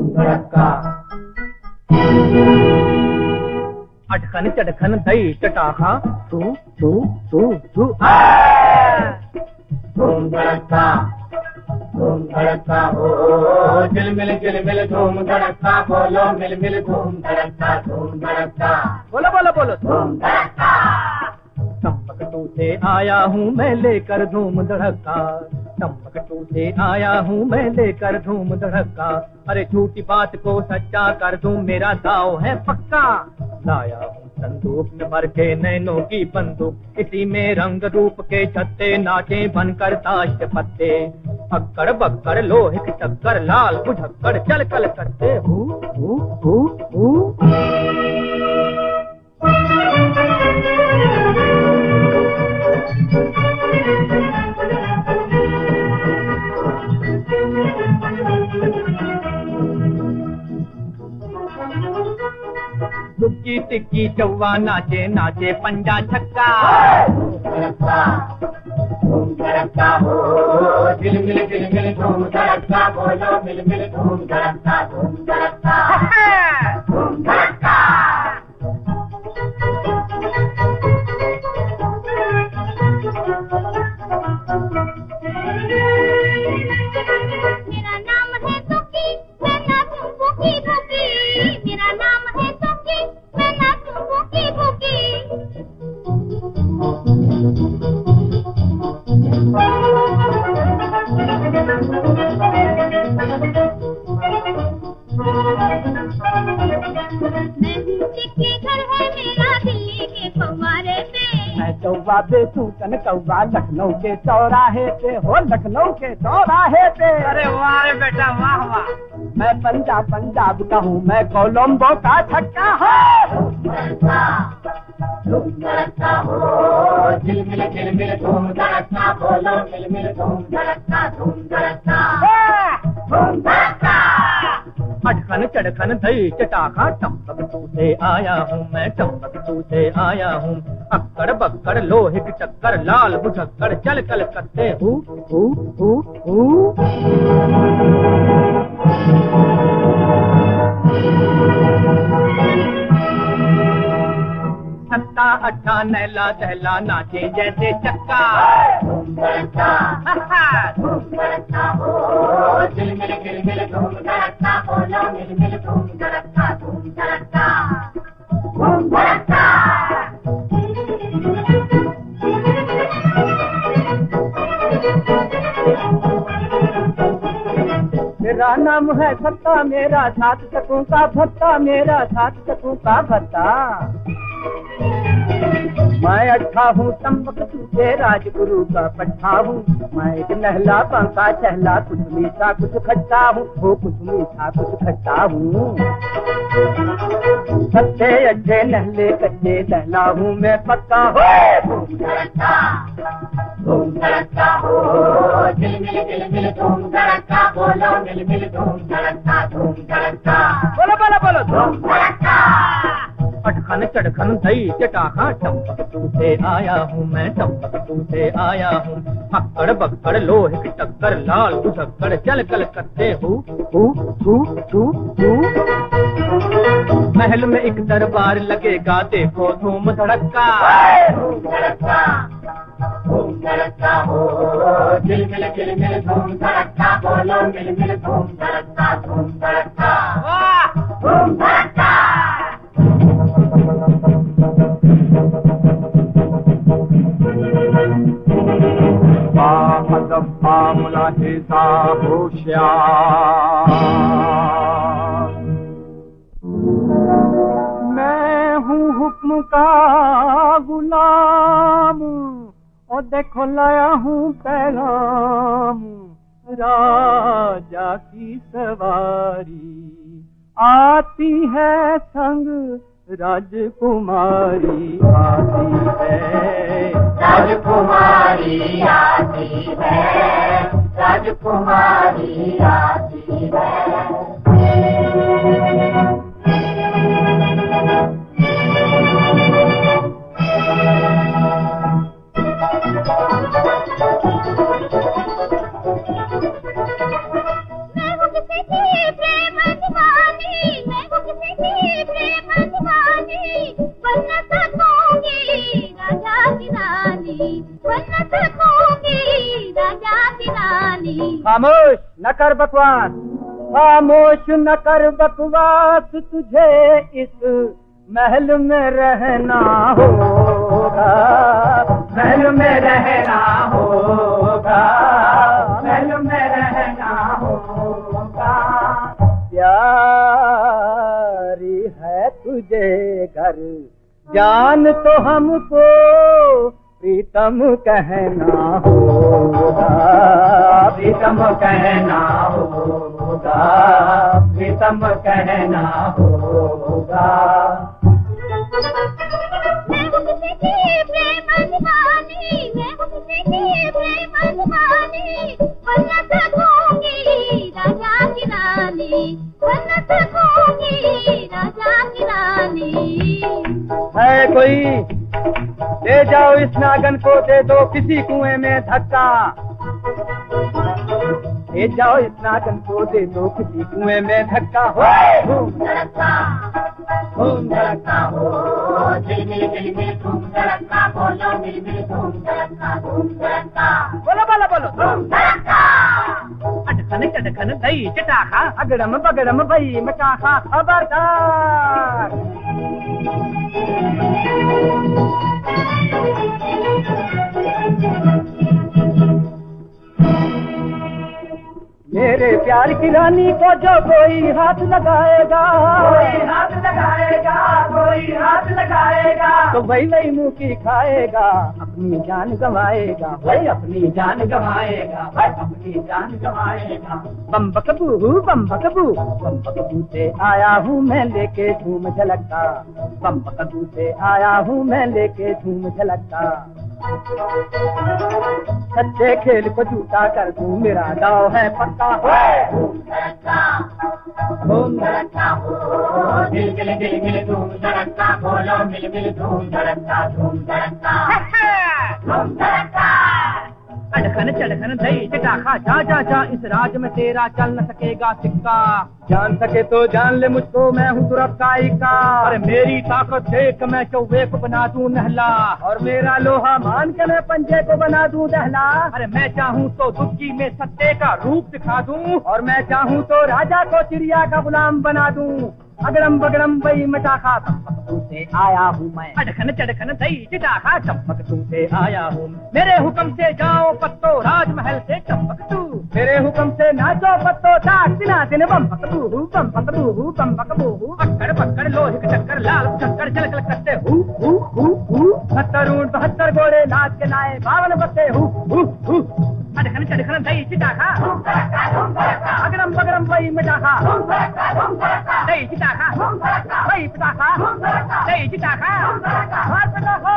धूम धड़का। अटखन चटखन दही चटाखा तू तू तू तू धूम धड़का हो, झिलमिल धूम धड़का, बोलो मिल मिल धूम धड़का, धूम धड़का। बोलो बोलो बोलो धूम धड़का। टम्बकटू से आया हूँ मैं लेकर धूम धड़का, टम्बकटू से आया हूँ मैं लेकर धूम धड़का। अरे झूठी बात को सच्चा कर दूं, मेरा दाव है पक्का। लाया हूँ संदूक में भर के नैनों की बंदूक, इसी में रंग रूप के छत्ते नाचे बनकर ताश के पत्ते। अक्कड़ बक्कड़ लोहे के चक्कर, लाल बुझक्कड़ चल कल करते। दुक्की टिक्की चौवा नाचे नाचे पंजा छक्का। धूम धड़का हो, झिलमिल धूम धड़का, बोलो मिल मिल धूम धड़का, धूम धड़का। धूम धड़का। मेरा नाम है तुक्की, मैं नाचूं बुकी बुकी। मेरा नाम है तुक्की, मैं नाचूं बुकी बुकी। टिक्की घर है मेरा दिल्ली के फव्वारे पे। मैं कौवा बेचूं कन कौवा लखनऊ के चौराहे पे, हो लखनऊ के चौराहे पे। अरे वाह रे बेटा, वाह वाह। मैं पंजाब का हूँ, मैं कोलंबो का छक्का हूँ। धूम धड़का हो, झिलमिल धूम धड़का, बोलो मिल मिल धूम धड़का, धूम धड़का। धूम धड़का। अटखन चटखन दही चटाखा, टम्बकटू से आया हूँ मैं, टम्बकटू से आया हूँ। अक्कड़ बक्कड़ लोहे के चक्कर, लाल बुझक्कड़ चल कल करते। सत्ता अट्ठा नैला दहला नाचे जैसे चक्का। धूम धड़का। धूम धड़का हो, झिलमिल धूम धड़का, बोलो मिल मिल धूम धड़का, धूम धड़का। धूम धड़का। मेरा नाम है सत्ता, मेरा 7 चकों का भत्ता, मेरा 7 चकों का भत्ता। मैं अट्ठा हूँ टम्बकटू के राजगुरु का पट्टा हूँ। मैं एक नहला पंखा चहला, कुछ मीठा कुछ खट्टा हूँ, वो कुछ मीठा कुछ खट्टा हूँ। सच्चे अच्छे नहले कच्चे दहला हूँ मैं पक्का हूँ। धूम धड़का। धूम धड़का हो, झिलमिल धूम धड़का, बोलो मिल मिल धूम धड़का, धूम धड़का। बोलो बोलो बोलो धूम धड़का। अटखन चटखन दही चटाखा, टम्बकटू से आया हूँ मैं, टम्बकटू से आया हूँ। अक्कड़ बक्कड़ लोहे की टक्कर, लाल बुझक्कड़ चल कल करते। महल में एक दरबार लगेगा, देखो धूम धड़का। धूम धड़का। धूम धड़का हो, झिलमिल धूम धड़का, बोलो मिल मिल धूम धड़का, धूम धड़का। धूम धड़का। मदब्बा मुलाहिजा होशियार, मैं हूँ हुक्म का गुलाम, और देखो लाया हूँ पैगाम, राजा की सवारी आती है संग राजकुमारी आती है, राजकुमारी आती है, राजकुमारी आती है। मैं हूँ किसी की प्रेम रानी। खामोश न कर बकवास, खामोश न कर बकवास, तुझे इस महल में रहना होगा, महल में रहना होगा, महल में रहना होगा। प्यारी है तुझे घर जान तो हमको प्रीतम कहना होगा, प्रीतम कहना होगा, प्रीतम कहना होगा। मैं हूँ किसी की प्रेम दीवानी, मैं हूँ किसी की प्रेम दीवानी, बनना सकूंगी राजा की रानी, बनना सकूंगी राजा की रानी। है कोई ले जाओ इस नागन को, दे दो किसी कुएं में धक्का, ले जाओ इस नागन को, दे दो किसी कुएं में धक्का। धूम धड़का, धूम धड़का हो, दिल मिल दिल मिल धूम धड़का, बोलो मिल मिल धूम धड़का, धूम धड़का। बोलो बोलो बोलो धूम धड़का। अटखन चटखन दही चटाखा, अगड़म बगड़म भई मटाखा, खबरदार। मेरे प्यार की रानी को जो कोई हाथ लगाएगा, कोई हाथ लगाएगा, कोई हाथ लगाएगा, तो वही वही मुंह की खाएगा, अपनी जान गवाएगा, वही अपनी जान गवाएगा, वही अपनी जान गवाएगा। बम बकबू बम बकबू, बम बकबू से आया हूँ मैं लेके धूम झलका, बम बकबू से आया हूँ मैं लेके धूम झलका। सच्चे खेल को झूठा कर दूं, मेरा दाव है पक्का। धूम धड़का, धूम धड़का हो, दिल दिल दिल मिल धूम धड़का, बोलो मिल मिल धूम धड़का, धूम धड़का, धूम धड़का। अटखन चटखन दही चटाखा, जा जा जा इस राज में तेरा चल न सकेगा सिक्का। जान सके तो जान ले मुझको, मैं हूँ तुरफ्ताई का। अरे मेरी ताकत देख मैं चौबे को बना दूं नहला, और मेरा लोहा मान के मैं पंजे को बना दूं दहला। अरे मैं चाहूँ तो दुर्गी में सत्ते का रूप दिखा दूं, और मैं चाहूँ तो राजा को चिड़िया का गुलाम बना दूं। अगड़म बगड़म वही मटाखा, चंपकटू से आया हूँ मैं। अटखन चटखन दही चटाखा, चंपकटू से आया हूँ। मेरे हुक्म से जाओ पत्तो राजमहल से चंपकटू, मेरे हुक्म से नाचो पत्तो चाट दिना दिन बम पकबू बम पकबू बम पकबू। पकड़ पकड़ लोहे के चक्कर लाल चक्कर चल चल करते हूँ। 70 ऊंट 72 घोड़े नाच के लाए 52 बत्ते हूँ। अटखन चटखन दही चटाखा, अगड़म बगड़म वही मटाखा, दही चटाखा, वही पटाखा, दही चटाखा। हाथ पटाखा।